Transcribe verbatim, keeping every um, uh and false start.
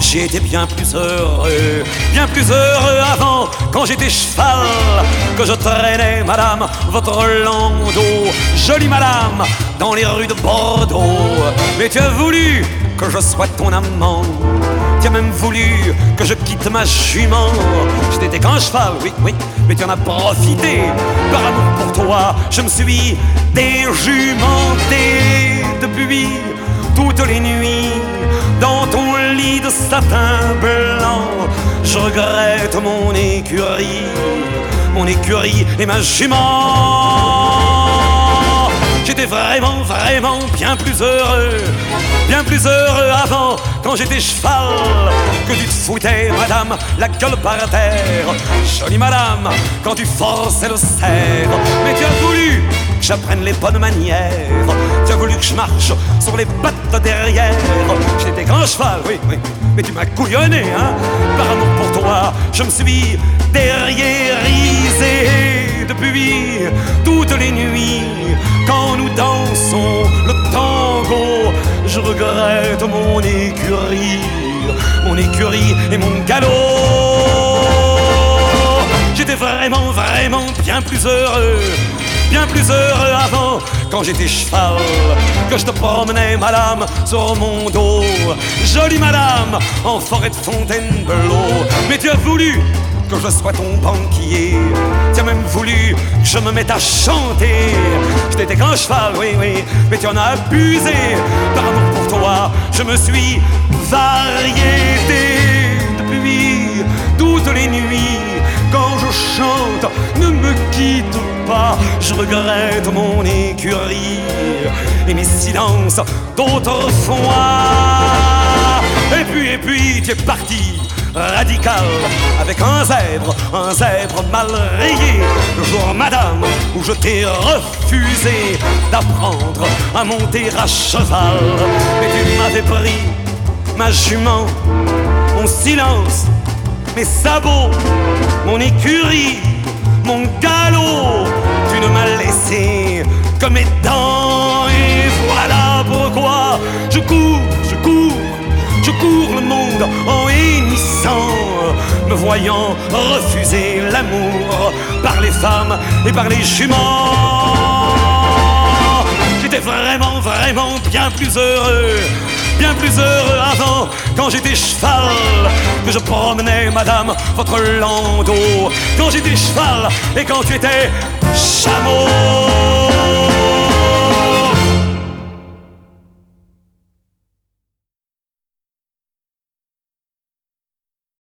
j'étais bien plus heureux, bien plus heureux avant, quand j'étais cheval, que je traînais, madame, votre landau, jolie madame, dans les rues de Bordeaux. Mais tu as voulu que je sois ton amant, tu as même voulu que je quitte ma jument. Je t'étais qu'un cheval, oui, oui, mais tu en as profité. Par amour pour toi, je me suis déjumenté. Depuis toutes les nuits, dans ton lit de satin blanc, je regrette mon écurie, mon écurie et ma jument. J'étais vraiment, vraiment bien plus heureux, bien plus heureux avant, quand j'étais cheval, que tu te foutais, madame, la gueule par terre. Jolie madame, quand tu forçais le cerf. Mais tu as voulu que j'apprenne les bonnes manières, tu as voulu que je marche sur les pattes derrière. J'étais qu'un cheval, oui, oui, mais tu m'as couillonné, hein. Par amour pour toi, je me suis derriérisé. Depuis toutes les nuits, quand nous dansons le tango, je regrette mon écurie, mon écurie et mon galop. J'étais vraiment, vraiment bien plus heureux, bien plus heureux avant, quand j'étais cheval, que je te promenais, madame, sur mon dos. Jolie madame, en forêt de Fontainebleau. Mais tu as voulu que je sois ton banquier, tu as même voulu que je me mette à chanter. Je t'étais qu'un cheval, oui, oui, mais tu en as abusé. Par amour pour toi, je me suis variété. Depuis toutes les nuits, quand je chante, ne me quitte pas, je regrette mon écurie et mes silences d'autrefois. Et puis, et puis, tu es parti radical, avec un zèbre, un zèbre mal rayé. Le jour, madame, où je t'ai refusé d'apprendre à monter à cheval. Mais tu m'avais pris ma jument, mon silence, mes sabots, mon écurie, mon galop. Tu ne m'as laissé que mes dents. Et voilà pourquoi je cours, je cours, je cours le monde en hennissant, me voyant refuser l'amour par les femmes et par les juments. J'étais vraiment, vraiment bien plus heureux, bien plus heureux avant, quand j'étais cheval, que je promenais, madame, votre landau. Quand j'étais cheval et quand tu étais chameau.